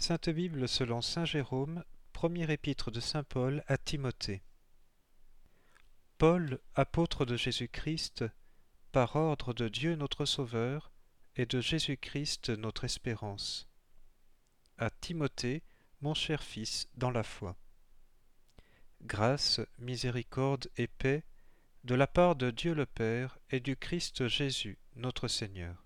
Sainte Bible selon saint Jérôme, premier épître de saint Paul à Timothée. Paul, apôtre de Jésus-Christ, par ordre de Dieu notre Sauveur, et de Jésus-Christ notre espérance. À Timothée, mon cher fils, dans la foi. Grâce, miséricorde et paix, de la part de Dieu le Père et du Christ Jésus, notre Seigneur.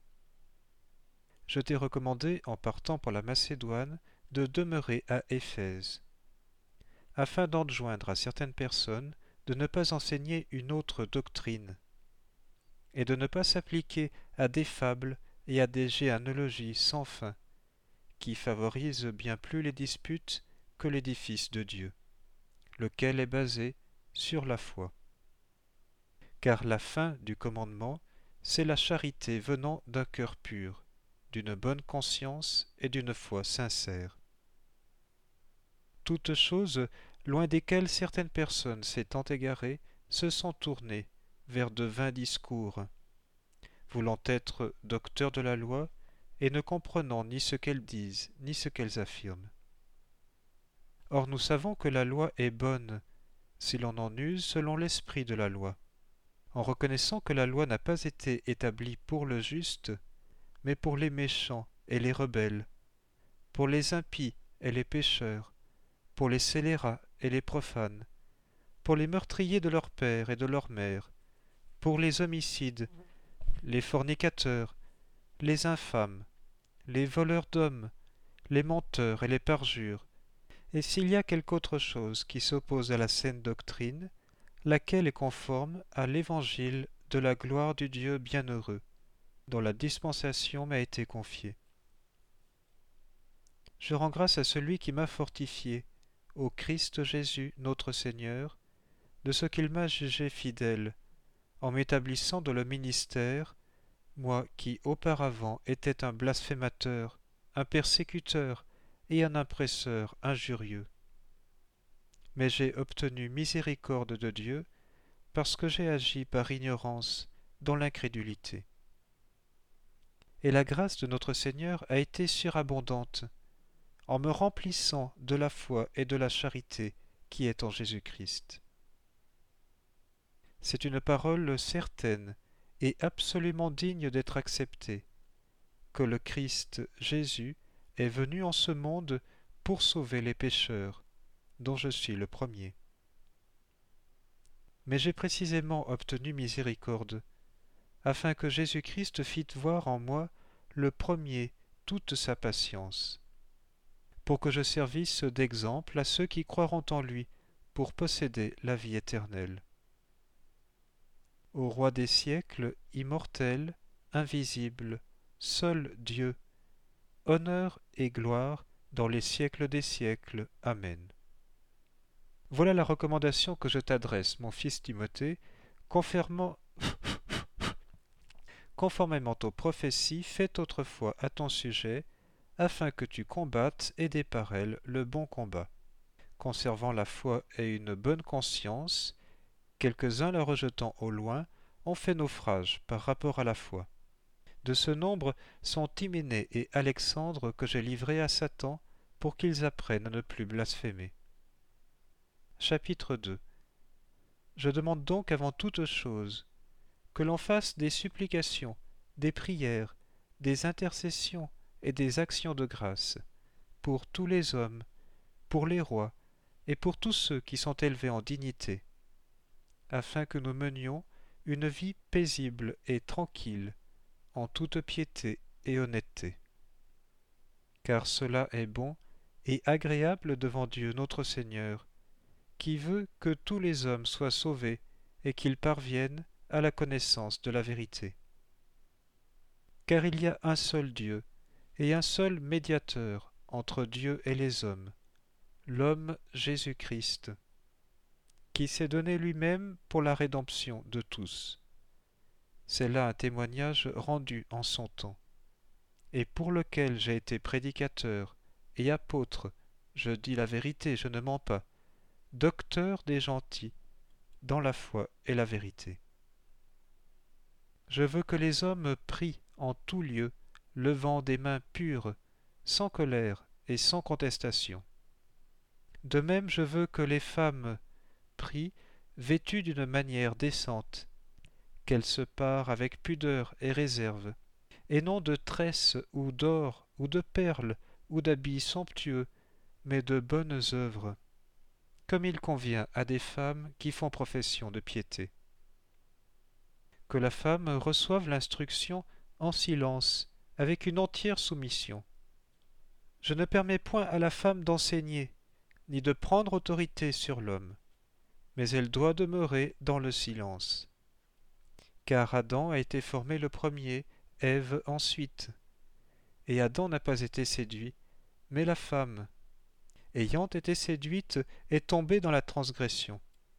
Je t'ai recommandé, en partant pour la Macédoine, de demeurer à Éphèse, afin d'enjoindre à certaines personnes de ne pas enseigner une autre doctrine, et de ne pas s'appliquer à des fables et à des généalogies sans fin, qui favorisent bien plus les disputes que l'édifice de Dieu, lequel est basé sur la foi. Car la fin du commandement, c'est la charité venant d'un cœur pur, d'une bonne conscience et d'une foi sincère. Toutes choses, loin desquelles certaines personnes s'étant égarées, se sont tournées vers de vains discours, voulant être docteurs de la loi et ne comprenant ni ce qu'elles disent, ni ce qu'elles affirment. Or nous savons que la loi est bonne, si l'on en use selon l'esprit de la loi, en reconnaissant que la loi n'a pas été établie pour le juste, mais pour les méchants et les rebelles, pour les impies et les pécheurs, pour les scélérats et les profanes, pour les meurtriers de leur père et de leur mère, pour les homicides, les fornicateurs, les infâmes, les voleurs d'hommes, les menteurs et les parjures, et s'il y a quelque autre chose qui s'oppose à la saine doctrine, laquelle est conforme à l'évangile de la gloire du Dieu bienheureux, dont la dispensation m'a été confiée. Je rends grâce à celui qui m'a fortifié, au Christ Jésus notre Seigneur, de ce qu'il m'a jugé fidèle, en m'établissant dans le ministère, moi qui auparavant étais un blasphémateur, un persécuteur et un impresseur injurieux. Mais j'ai obtenu miséricorde de Dieu, parce que j'ai agi par ignorance dans l'incrédulité. Et la grâce de notre Seigneur a été surabondante, en me remplissant de la foi et de la charité qui est en Jésus-Christ. C'est une parole certaine et absolument digne d'être acceptée, que le Christ Jésus est venu en ce monde pour sauver les pécheurs, dont je suis le premier. Mais j'ai précisément obtenu miséricorde, afin que Jésus-Christ fît voir en moi le premier toute sa patience, pour que je servisse d'exemple à ceux qui croiront en lui pour posséder la vie éternelle. Au Roi des siècles, immortel, invisible, seul Dieu, honneur et gloire dans les siècles des siècles. Amen. Voilà la recommandation que je t'adresse, mon fils Timothée, conformément aux prophéties faites autrefois à ton sujet, afin que tu combattes aidé par elles le bon combat, conservant la foi et une bonne conscience. Quelques-uns la rejetant au loin ont fait naufrage par rapport à la foi. De ce nombre sont Hyménée et Alexandre que j'ai livrés à Satan pour qu'ils apprennent à ne plus blasphémer. Chapitre 2. Je demande donc avant toute chose que l'on fasse des supplications, des prières, des intercessions et des actions de grâce pour tous les hommes, pour les rois et pour tous ceux qui sont élevés en dignité, afin que nous menions une vie paisible et tranquille, en toute piété et honnêteté. Car cela est bon et agréable devant Dieu notre Seigneur, qui veut que tous les hommes soient sauvés et qu'ils parviennent à la connaissance de la vérité. Car il y a un seul Dieu et un seul médiateur entre Dieu et les hommes, l'homme Jésus-Christ, qui s'est donné lui-même pour la rédemption de tous. C'est là un témoignage rendu en son temps, et pour lequel j'ai été prédicateur et apôtre, je dis la vérité, je ne mens pas, docteur des gentils, dans la foi et la vérité. Je veux que les hommes prient en tout lieu, levant des mains pures, sans colère et sans contestation. De même, je veux que les femmes prient, vêtues d'une manière décente, qu'elles se parent avec pudeur et réserve, et non de tresses ou d'or ou de perles ou d'habits somptueux, mais de bonnes œuvres, comme il convient à des femmes qui font profession de piété. Que la femme reçoive l'instruction en silence, avec une entière soumission. Je ne permets point à la femme d'enseigner, ni de prendre autorité sur l'homme, mais elle doit demeurer dans le silence. Car Adam a été formé le premier, Ève ensuite. Et Adam n'a pas été séduit, mais la femme, ayant été séduite, est tombée dans la transgression.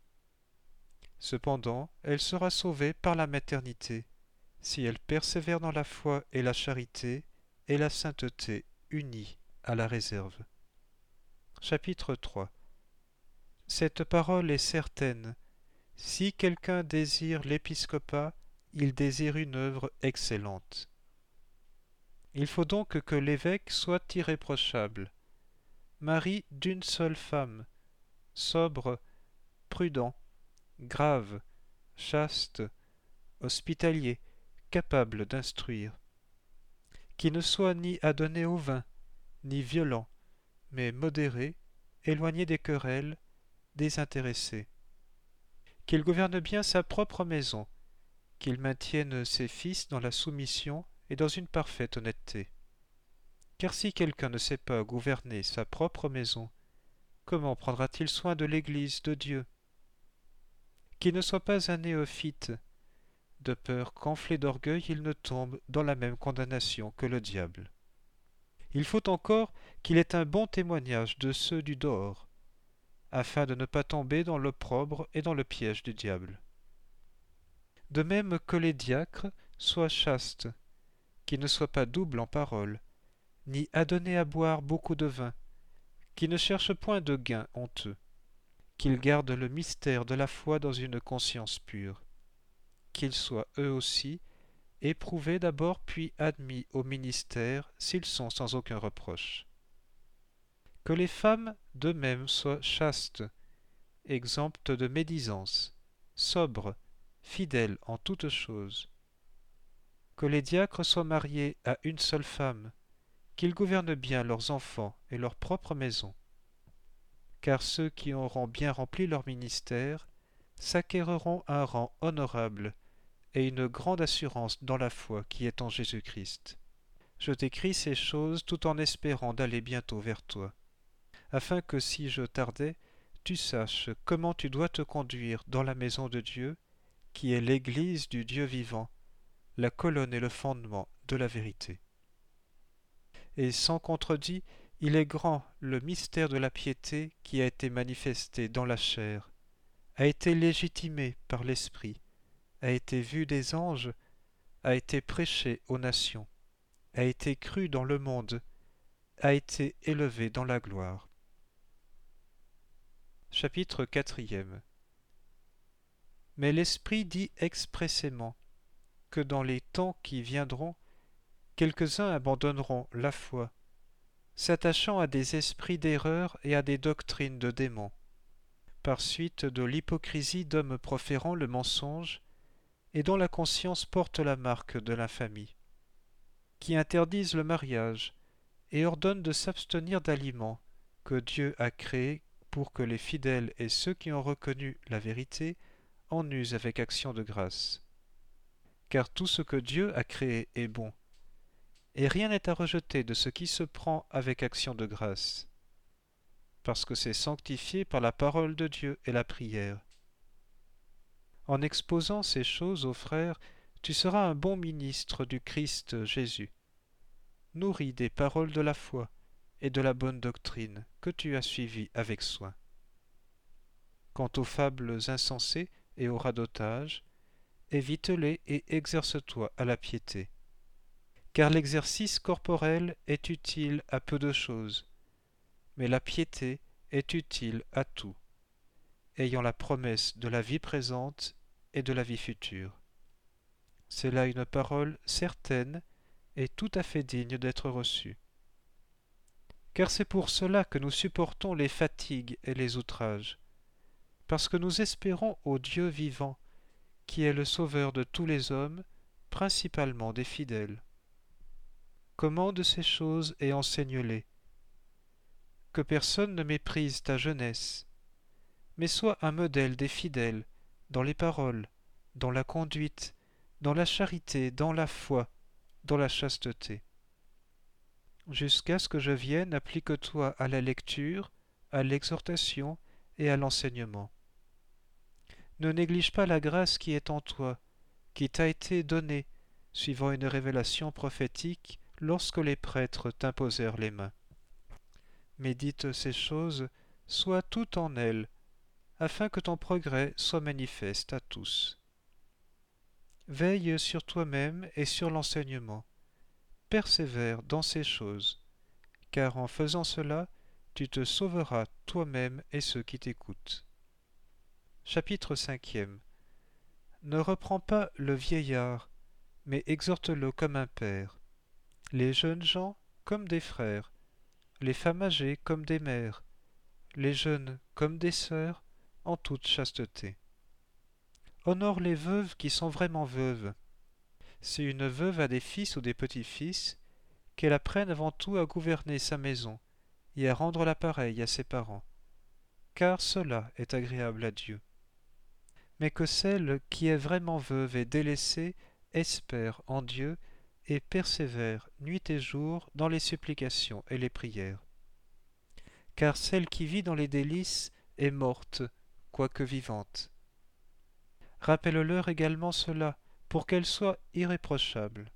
Cependant, elle sera sauvée par la maternité, si elle persévère dans la foi et la charité et la sainteté unies à la réserve. Chapitre 3. Cette parole est certaine. Si quelqu'un désire l'épiscopat, il désire une œuvre excellente. Il faut donc que l'évêque soit irréprochable, mari d'une seule femme, sobre, prudent, grave, chaste, hospitalier, capable d'instruire, qui ne soit ni adonné au vin, ni violent, mais modéré, éloigné des querelles, désintéressé, qu'il gouverne bien sa propre maison, qu'il maintienne ses fils dans la soumission et dans une parfaite honnêteté. Car si quelqu'un ne sait pas gouverner sa propre maison, comment prendra-t-il soin de l'Église de Dieu? Qu'il ne soit pas un néophyte, de peur qu'enflé d'orgueil il ne tombe dans la même condamnation que le diable. Il faut encore qu'il ait un bon témoignage de ceux du dehors, afin de ne pas tomber dans l'opprobre et dans le piège du diable. De même que les diacres soient chastes, qu'ils ne soient pas doubles en parole, ni adonnés à boire beaucoup de vin, qu'ils ne cherchent point de gain honteux, qu'ils gardent le mystère de la foi dans une conscience pure, qu'ils soient eux aussi éprouvés d'abord puis admis au ministère s'ils sont sans aucun reproche. Que les femmes de même soient chastes, exemptes de médisance, sobres, fidèles en toutes choses. Que les diacres soient mariés à une seule femme, qu'ils gouvernent bien leurs enfants et leur propre maison. Car ceux qui auront bien rempli leur ministère s'acquéreront un rang honorable et une grande assurance dans la foi qui est en Jésus-Christ. Je t'écris ces choses tout en espérant d'aller bientôt vers toi, afin que si je tardais, tu saches comment tu dois te conduire dans la maison de Dieu, qui est l'Église du Dieu vivant, la colonne et le fondement de la vérité. Et sans contredit, il est grand le mystère de la piété qui a été manifesté dans la chair, a été légitimé par l'Esprit, a été vu des anges, a été prêché aux nations, a été cru dans le monde, a été élevé dans la gloire. Chapitre 4. Mais l'Esprit dit expressément que dans les temps qui viendront, quelques-uns abandonneront la foi, s'attachant à des esprits d'erreur et à des doctrines de démons, par suite de l'hypocrisie d'hommes proférant le mensonge, et dont la conscience porte la marque de l'infamie, qui interdisent le mariage et ordonnent de s'abstenir d'aliments que Dieu a créés pour que les fidèles et ceux qui ont reconnu la vérité en usent avec action de grâce. Car tout ce que Dieu a créé est bon, et rien n'est à rejeter de ce qui se prend avec action de grâce, parce que c'est sanctifié par la parole de Dieu et la prière. En exposant ces choses aux frères, tu seras un bon ministre du Christ Jésus, nourri des paroles de la foi et de la bonne doctrine que tu as suivies avec soin. Quant aux fables insensées et au radotage, évite-les et exerce-toi à la piété. Car l'exercice corporel est utile à peu de choses, mais la piété est utile à tout, ayant la promesse de la vie présente et de la vie future. C'est là une parole certaine et tout à fait digne d'être reçue. car c'est pour cela que nous supportons les fatigues et les outrages, parce que nous espérons au Dieu vivant, qui est le Sauveur de tous les hommes, principalement des fidèles. Commande ces choses et enseigne-les. Que personne ne méprise ta jeunesse, mais sois un modèle des fidèles, dans les paroles, dans la conduite, dans la charité, dans la foi, dans la chasteté. Jusqu'à ce que je vienne, applique-toi à la lecture, à l'exhortation et à l'enseignement. Ne néglige pas la grâce qui est en toi, qui t'a été donnée, suivant une révélation prophétique, lorsque les prêtres t'imposèrent les mains. Médite ces choses, sois tout en elles, afin que ton progrès soit manifeste à tous. Veille sur toi-même et sur l'enseignement. Persévère dans ces choses, car en faisant cela, tu te sauveras toi-même et ceux qui t'écoutent. Chapitre 5e. Ne reprends pas le vieillard, mais exhorte-le comme un père, les jeunes gens comme des frères, les femmes âgées comme des mères, les jeunes comme des sœurs, en toute chasteté. Honore les veuves qui sont vraiment veuves. Si une veuve a des fils ou des petits-fils, qu'elle apprenne avant tout à gouverner sa maison et à rendre l'appareil à ses parents, car cela est agréable à Dieu. Mais que celle qui est vraiment veuve et délaissée espère en Dieu et persévère nuit et jour dans les supplications et les prières. Car celle qui vit dans les délices est morte, quoique vivante. Rappelle-leur également cela, pour qu'elle soit irréprochable.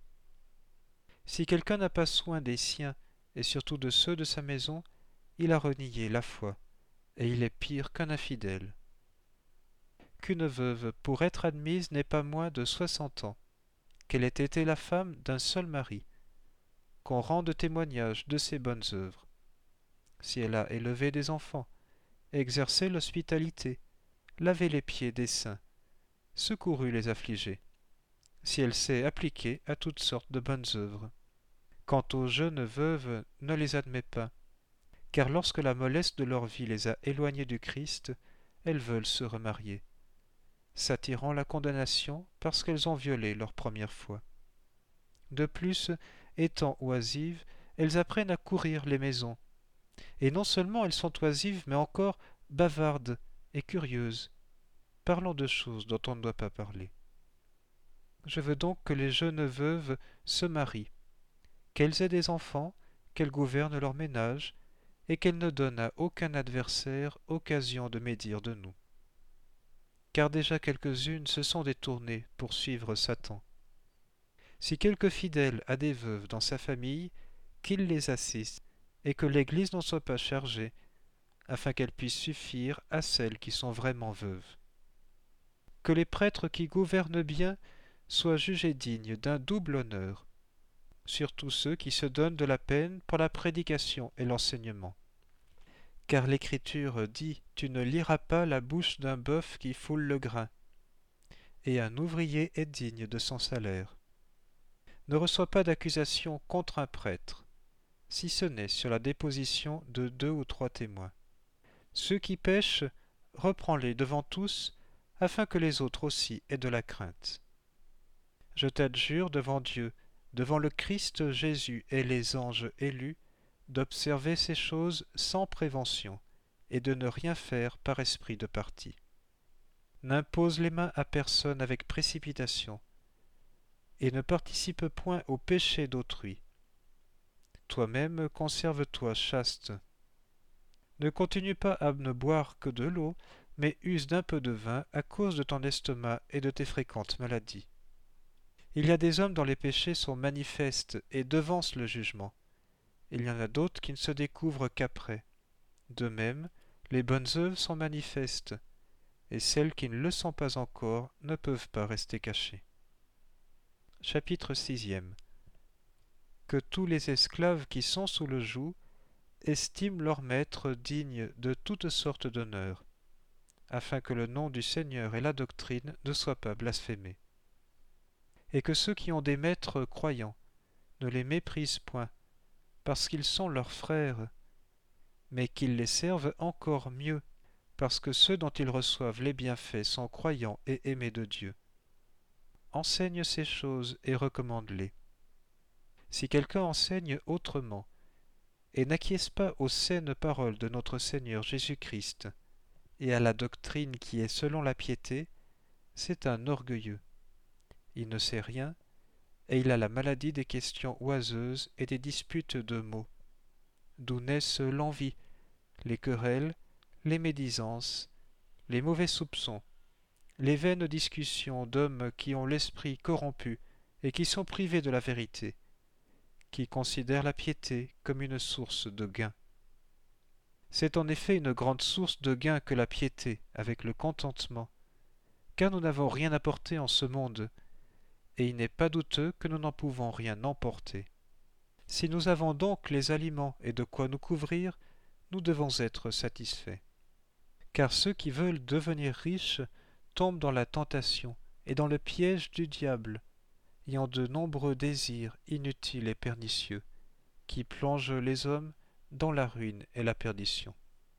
Si quelqu'un n'a pas soin des siens, et surtout de ceux de sa maison, il a renié la foi, et il est pire qu'un infidèle. Qu'une veuve, pour être admise, n'ait pas moins de 60 ans, qu'elle ait été la femme d'un seul mari, qu'on rende témoignage de ses bonnes œuvres. Si elle a élevé des enfants, exercé l'hospitalité, lavé les pieds des saints, secouru les affligés, si elle s'est appliquée à toutes sortes de bonnes œuvres. Quant aux jeunes veuves, ne les admets pas, car lorsque la mollesse de leur vie les a éloignées du Christ, elles veulent se remarier, s'attirant la condamnation parce qu'elles ont violé leur première foi. De plus, étant oisives, elles apprennent à courir les maisons, et non seulement elles sont oisives, mais encore bavardes et curieuses, parlant de choses dont on ne doit pas parler. Je veux donc que les jeunes veuves se marient, qu'elles aient des enfants, qu'elles gouvernent leur ménage, et qu'elles ne donnent à aucun adversaire occasion de médire de nous. Car déjà quelques-unes se sont détournées pour suivre Satan. Si quelque fidèle a des veuves dans sa famille, qu'il les assiste, et que l'Église n'en soit pas chargée, afin qu'elles puissent suffire à celles qui sont vraiment veuves. Que les prêtres qui gouvernent bien soient jugés dignes d'un double honneur, surtout ceux qui se donnent de la peine pour la prédication et l'enseignement. Car l'Écriture dit « Tu ne liras pas la bouche d'un bœuf qui foule le grain », et un ouvrier est digne de son salaire. Ne reçois pas d'accusation contre un prêtre, si ce n'est sur la déposition de 2 ou 3 témoins. Ceux qui pêchent, reprends-les devant tous, afin que les autres aussi aient de la crainte. Je t'adjure devant Dieu, devant le Christ Jésus et les anges élus, d'observer ces choses sans prévention, et de ne rien faire par esprit de parti. N'impose les mains à personne avec précipitation, et ne participe point au péché d'autrui. Toi-même conserve-toi chaste. Ne continue pas à ne boire que de l'eau, mais use d'un peu de vin à cause de ton estomac et de tes fréquentes maladies. Il y a des hommes dont les péchés sont manifestes et devancent le jugement. Il y en a d'autres qui ne se découvrent qu'après. De même, les bonnes œuvres sont manifestes, et celles qui ne le sont pas encore ne peuvent pas rester cachées. Chapitre 6e. Que tous les esclaves qui sont sous le joug estiment leur maître digne de toutes sortes d'honneur, afin que le nom du Seigneur et la doctrine ne soient pas blasphémés. Et que ceux qui ont des maîtres croyants ne les méprisent point, parce qu'ils sont leurs frères, mais qu'ils les servent encore mieux, parce que ceux dont ils reçoivent les bienfaits sont croyants et aimés de Dieu. Enseigne ces choses et recommande-les. Si quelqu'un enseigne autrement, et n'acquiesce pas aux saines paroles de notre Seigneur Jésus-Christ, et à la doctrine qui est selon la piété, c'est un orgueilleux. Il ne sait rien, et il a la maladie des questions oiseuses et des disputes de mots, d'où naissent l'envie, les querelles, les médisances, les mauvais soupçons, les vaines discussions d'hommes qui ont l'esprit corrompu et qui sont privés de la vérité, qui considèrent la piété comme une source de gain. C'est en effet une grande source de gain que la piété avec le contentement, car nous n'avons rien apporté en ce monde, et il n'est pas douteux que nous n'en pouvons rien emporter. Si nous avons donc les aliments et de quoi nous couvrir, nous devons être satisfaits. Car ceux qui veulent devenir riches tombent dans la tentation et dans le piège du diable, ayant de nombreux désirs inutiles et pernicieux, qui plongent les hommes dans la ruine et la perdition.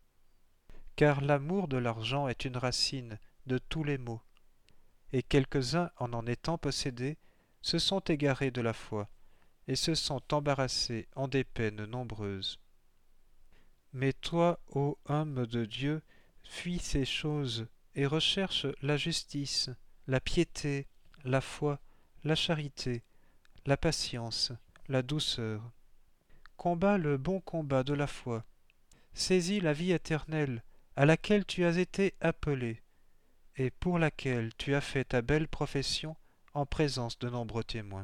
Car l'amour de l'argent est une racine de tous les maux, et quelques-uns, en étant possédés, se sont égarés de la foi, et se sont embarrassés en des peines nombreuses. Mais toi, ô homme de Dieu, fuis ces choses, et recherche la justice, la piété, la foi, la charité, la patience, la douceur. Combat le bon combat de la foi. Saisis la vie éternelle, à laquelle tu as été appelé, et pour laquelle tu as fait ta belle profession en présence de nombreux témoins.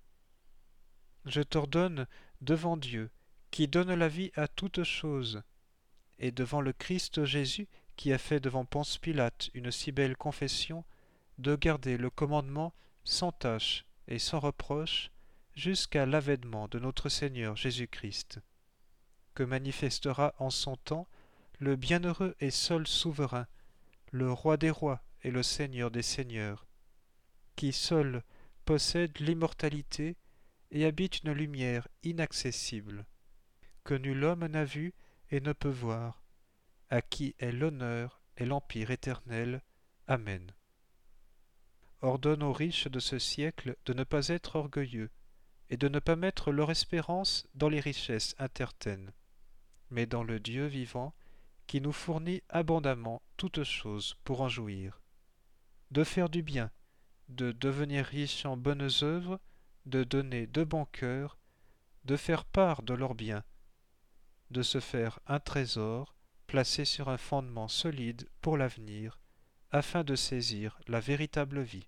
Je t'ordonne devant Dieu, qui donne la vie à toutes choses, et devant le Christ Jésus, qui a fait devant Ponce Pilate une si belle confession, de garder le commandement sans tache et sans reproche jusqu'à l'avènement de notre Seigneur Jésus-Christ, que manifestera en son temps le bienheureux et seul souverain, le roi des rois et le Seigneur des seigneurs, qui seul possède l'immortalité et habite une lumière inaccessible, que nul homme n'a vue et ne peut voir, à qui est l'honneur et l'empire éternel. Amen. Ordonne aux riches de ce siècle de ne pas être orgueilleux, et de ne pas mettre leur espérance dans les richesses intertaines, mais dans le Dieu vivant, qui nous fournit abondamment toutes choses pour en jouir, de faire du bien, de devenir riches en bonnes œuvres, de donner de bon cœur, de faire part de leurs biens, de se faire un trésor placé sur un fondement solide pour l'avenir, afin de saisir la véritable vie.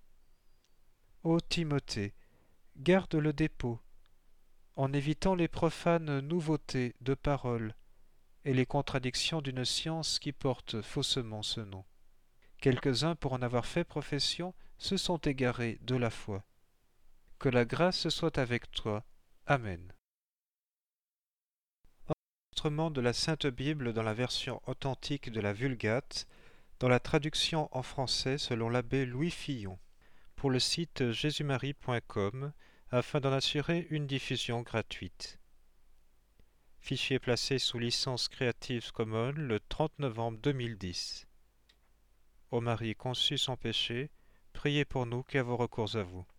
Ô Timothée, garde le dépôt, en évitant les profanes nouveautés de paroles et les contradictions d'une science qui porte faussement ce nom. Quelques-uns, pour en avoir fait profession, se sont égarés de la foi. Que la grâce soit avec toi. Amen. Enregistrement de la Sainte Bible dans la version authentique de la Vulgate, dans la traduction en français selon l'abbé Louis Fillon, pour le site jésusmarie.com, afin d'en assurer une diffusion gratuite. Fichier placé sous licence Creative Commons le 30 novembre 2010. Ô Marie conçue sans péché, priez pour nous qui avons recours à vous.